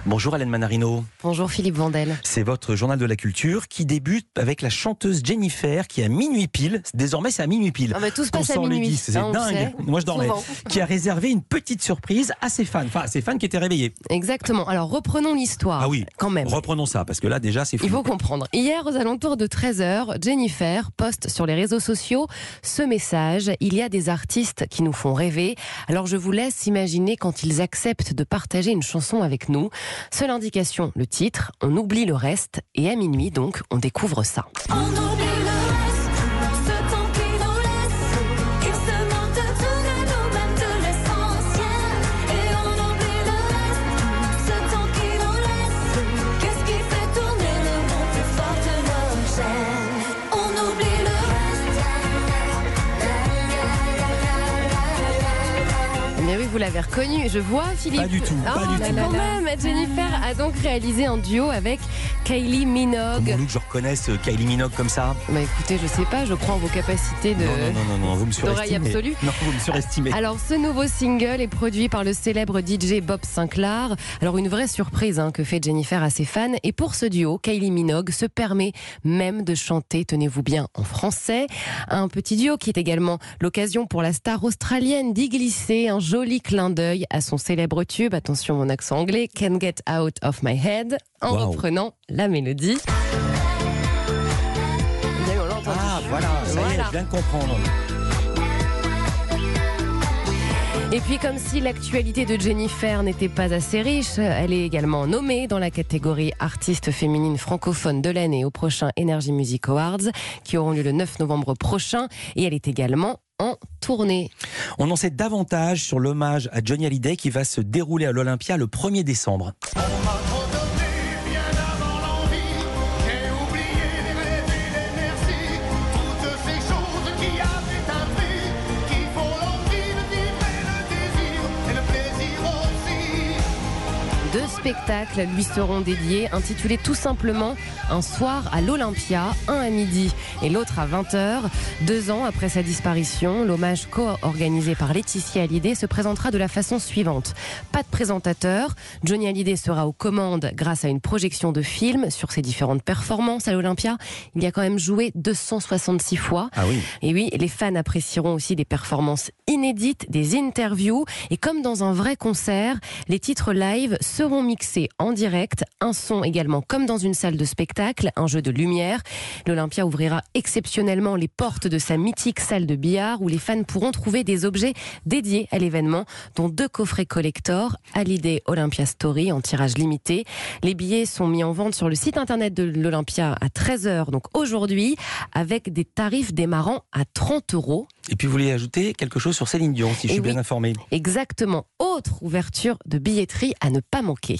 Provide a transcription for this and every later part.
Bonjour Hélène Manarino. Bonjour Philippe Vandel. C'est votre journal de la culture qui débute avec la chanteuse Jennifer qui à minuit pile, désormais c'est à minuit pile. Ah mais tout se passe à minuit. C'est dingue. Moi je dormais. Qui a réservé une petite surprise à ses fans, enfin à ses fans qui étaient réveillés. Exactement. Alors reprenons l'histoire. Ah oui, quand même. Reprenons ça parce que là déjà c'est fou. Il faut comprendre. Hier aux alentours de 13h, Jennifer poste sur les réseaux sociaux ce message. Il y a des artistes qui nous font rêver. Alors je vous laisse imaginer quand ils acceptent de partager une chanson avec nous. Seule indication, le titre, on oublie le reste et à minuit donc on découvre ça. On oublie le reste, ce temps qui nous laisse, il se manque de tout de nous-mêmes, de l'essentiel. Et on oublie le reste, ce temps qui nous laisse, qu'est-ce qui fait tourner le monde plus fort que nos chaînes. On oublie le reste. Mais oui, vous l'avez reconnu, je vois Philippe. Pas du tout, pas du tout. Quand même, Jennifer a donc réalisé un duo avec Kylie Minogue. Comment nous que je reconnaisse Kylie Minogue comme ça? Bah écoutez, je sais pas, je crois en vos capacités de Non, vous me d'oreille surestimez. absolue. Non, vous me surestimez. Alors ce nouveau single est produit par le célèbre DJ Bob Sinclair. Alors une vraie surprise que fait Jennifer à ses fans. Et pour ce duo, Kylie Minogue se permet même de chanter, tenez-vous bien, en français. Un petit duo qui est également l'occasion pour la star australienne d'y glisser un joli clin d'œil à son célèbre tube, attention mon accent anglais, Can't Get Out of My Head, en reprenant la mélodie. On l'a entendu. Ah voilà, ça y est, je viens de comprendre. Et puis comme si l'actualité de Jennifer n'était pas assez riche, elle est également nommée dans la catégorie artiste féminine francophone de l'année au prochain Energy Music Awards qui auront lieu le 9 novembre prochain et elle est également en tournée. On en sait davantage sur l'hommage à Johnny Hallyday qui va se dérouler à l'Olympia le 1er décembre. Deux spectacles lui seront dédiés, intitulés tout simplement Un soir à l'Olympia, un à midi et l'autre à 20h. 2 ans après sa disparition, l'hommage co-organisé par Laetitia Hallyday se présentera de la façon suivante. Pas de présentateur, Johnny Hallyday sera aux commandes grâce à une projection de film sur ses différentes performances à l'Olympia. Il y a quand même joué 266 fois. Ah oui. Et oui, les fans apprécieront aussi des performances inédites, des interviews et comme dans un vrai concert, les titres live seront mixés en direct, un son également comme dans une salle de spectacle, un jeu de lumière. L'Olympia ouvrira exceptionnellement les portes de sa mythique salle de billard où les fans pourront trouver des objets dédiés à l'événement, dont 2 coffrets collector, Hallyday Olympia Story en tirage limité. Les billets sont mis en vente sur le site internet de l'Olympia à 13h, donc aujourd'hui, avec des tarifs démarrant à 30 €. Et puis vous voulez ajouter quelque chose sur Céline Dion, si je suis bien informé. Exactement. Autre ouverture de billetterie à ne pas manquer.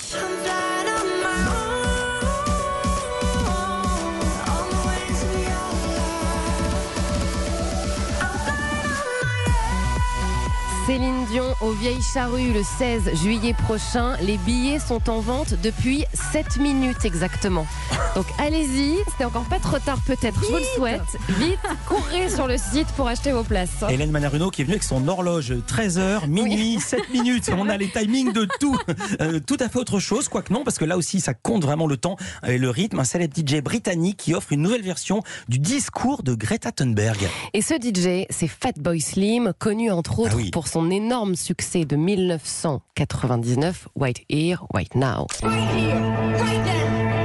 Céline Dion aux Vieilles Charrues le 16 juillet prochain. Les billets sont en vente depuis 7 minutes exactement. Donc allez-y, c'est encore pas trop tard peut-être, je vous le souhaite. Vite, courez sur le site pour acheter vos places. Hélène Manarino qui est venue avec son horloge 13h, minuit, 7 minutes. On a les timings de tout. Tout à fait autre chose, quoique non, parce que là aussi ça compte vraiment le temps et le rythme. Un célèbre DJ britannique qui offre une nouvelle version du discours de Greta Thunberg. Et ce DJ, c'est Fatboy Slim, connu entre autres pour son énorme succès de 1999, Right Here, Right Now. Right here, right now.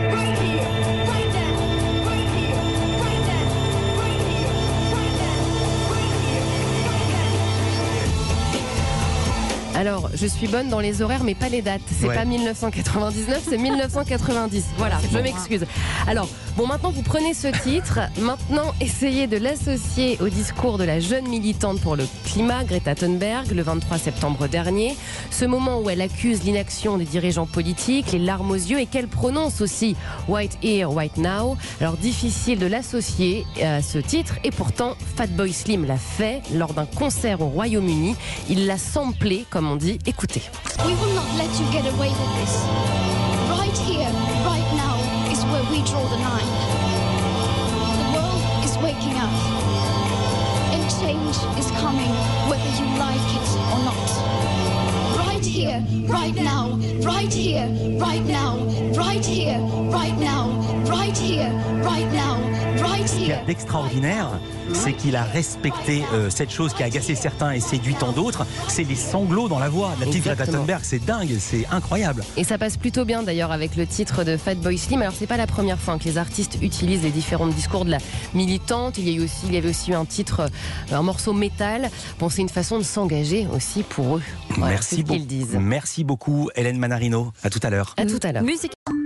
Alors, je suis bonne dans les horaires, mais pas les dates. C'est pas 1999, c'est 1990. Voilà, je m'excuse. Alors, bon, maintenant, vous prenez ce titre. Maintenant, essayez de l'associer au discours de la jeune militante pour le climat, Greta Thunberg, le 23 septembre dernier. Ce moment où elle accuse l'inaction des dirigeants politiques, les larmes aux yeux, et qu'elle prononce aussi Right Here, Right Now. Alors, difficile de l'associer à ce titre, et pourtant, Fatboy Slim l'a fait lors d'un concert au Royaume-Uni. Il l'a samplé, comme on dit. Écoutez. We will not let you get away with this. Right here, right now is where we draw the line. The world is waking up. And change is coming, whether you like it or not. Right here, right now, right right here, right now, right here, right now, right here, right now, right Ce qu'il y a here. d'extraordinaire, c'est qu'il a respecté cette chose qui a agacé certains et séduit tant d'autres, c'est les sanglots dans la voix. La petite Greta Exactement. Thunberg, c'est dingue, c'est incroyable. Et ça passe plutôt bien d'ailleurs avec le titre de Fatboy Slim. Alors c'est pas la première fois que les artistes utilisent les différents discours de la militante. Il y avait aussi eu un titre, un morceau métal. Bon, c'est une façon de s'engager aussi pour eux. Voilà, c'est ce qu'ils disent. Merci beaucoup Hélène Manarino. À tout à l'heure. À tout à l'heure. Musique.